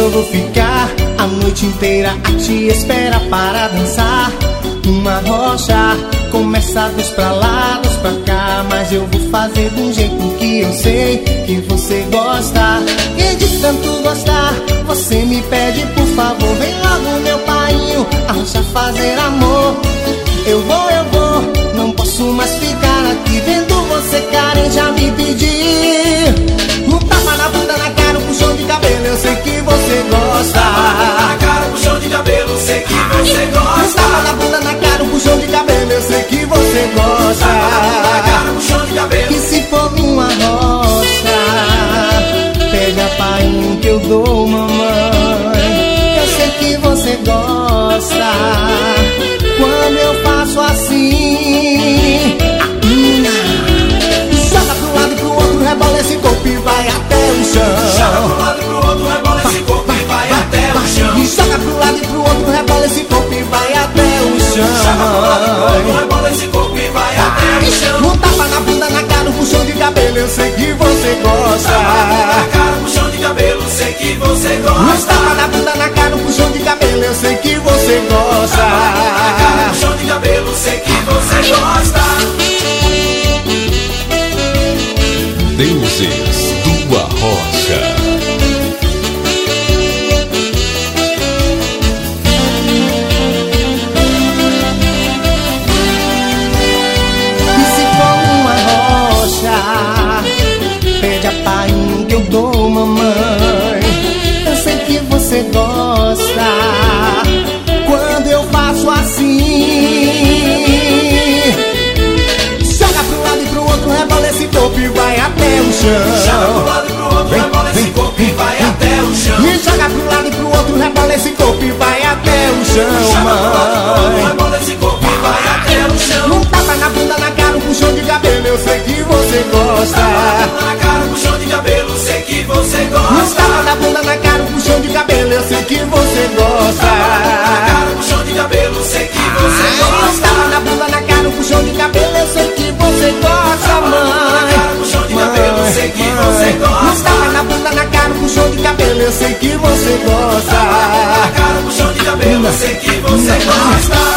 eu vou ficar a noite inteira a te esperar para dançar. Uma rocha começa dos pra lá, dos pra cá, mas eu vou fazer do jeito que eu sei que você gosta. E de tanto gostar, você me pede por favor, vem logo meu painho, a rocha fazer amor. Eu vou, não posso mais ficar aqui vendo você carente a me pedir. Um tapa na bunda, na cara, um puxão de cabelo, eu sei que você gosta. Na cara, um puxão de cabelo, sei que você gosta. Um tapa na bunda, na cara, um puxão de cabelo, eu sei que você gosta. Na cara, um puxão de cabelo. E se for numa rocha, pega painho que eu dou, mamãe. Eu sei que você gosta quando eu faço assim. Joga pro lado e pro outro, rebola esse corpo e vai até o chão. Joga pro lado e pro outro, rebola esse corpo e vai até o chão. E joga pro lado e pro outro, rebola esse corpo e vai até o chão. Joga pro lado e pro outro, rebola esse corpo e vai até o chão. Um tapa na bunda, na cara, um puxão de cabelo, eu sei que você gosta. Na cara, um puxão de cabelo, sei que você gosta. Um tapa na bunda, na cara, um puxão de cabelo, eu sei que você gosta. Na cara, um puxão de cabelo, sei que você gosta. Deuses do Arrocha. E se for uma rocha, pede a painho que eu dou, mamãe. Eu sei que você gosta quando eu faço assim. Joga pro lado e pro outro, rebola esse corpo e vai até o chão. Joga pro lado e pro outro, rebola esse corpo e vai até o chão. E joga pro lado e pro outro, rebola esse corpo e vai até o chão, mãe. Rebola esse corpo e vai até o chão. Um tapa na bunda, na cara, um puxão de cabelo, eu sei que você gosta. Na cara, um puxão de cabelo, sei que você Um gosta. tapa na bunda, na cara, um puxão de cabelo, eu sei que você gosta. Na cara, um puxão de cabelo, sei que você Um gosta. tapa na bunda, na cara, um puxão de cabelo, eu sei que você gosta, mãe. Puxão de cabelo, sei que você Um gosta. tapa na bunda, na cara, um puxão de cabelo, eu sei que você gosta. Na cara, puxão de cabelo, sei que você gosta.